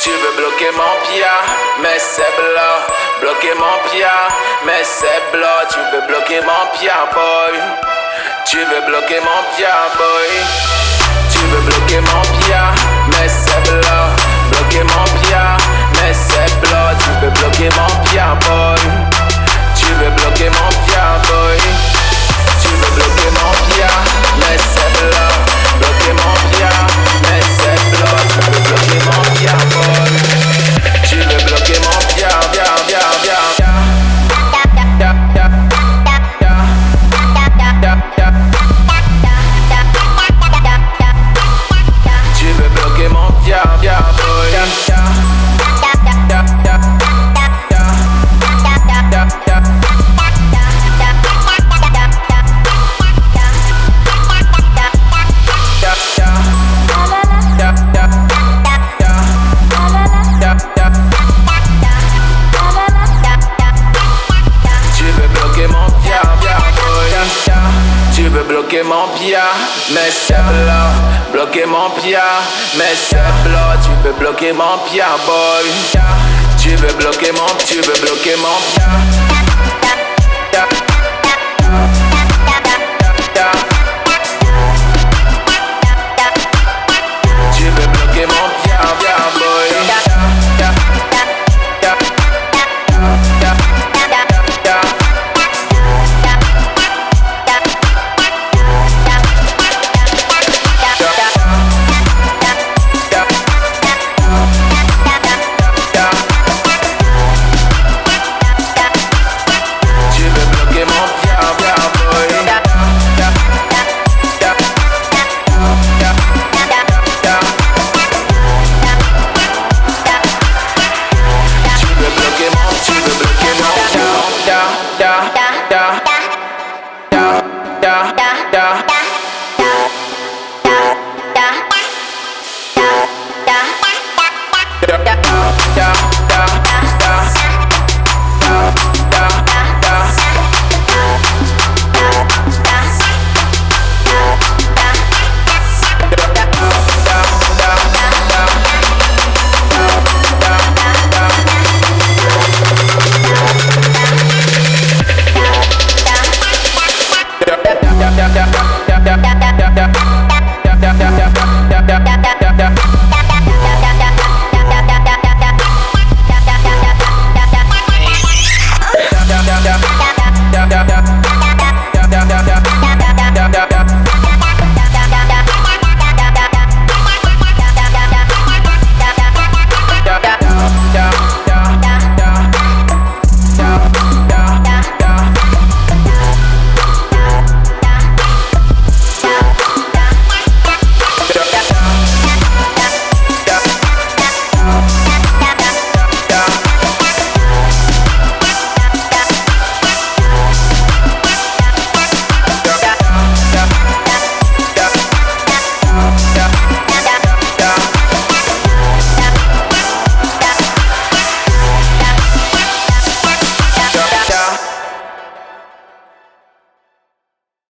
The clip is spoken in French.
Tu veux bloquer mon pied, mais c'est blanc. Bloquer mon pied, mais c'est blanc. Tu veux bloquer mon pied, boy. Tu veux bloquer mon pied, boy. Tu veux bloquer mon pied, mais c'est blanc. Bloquer mon pied, mais c'est blanc. Tu veux bloquer mon pied, boy. Tu veux bloquer mon pied, boy. Tu veux bloquer mon pied, mais c'est blanc. Bloquer mon pied, mais c'est blanc. Tu veux bloquer mon pied, boy. Tu veux bloquer mon pied, Tu veux bloquer mon pied, boy. Tu veux bloquer mon pied, mais c'est blanc. Bloquer mon pied, mais c'est blanc. Tu veux bloquer mon pied, boy. Tu veux bloquer mon, tu veux bloquer mon pied. Tu veux bloquer mon pied, boy. Yeah.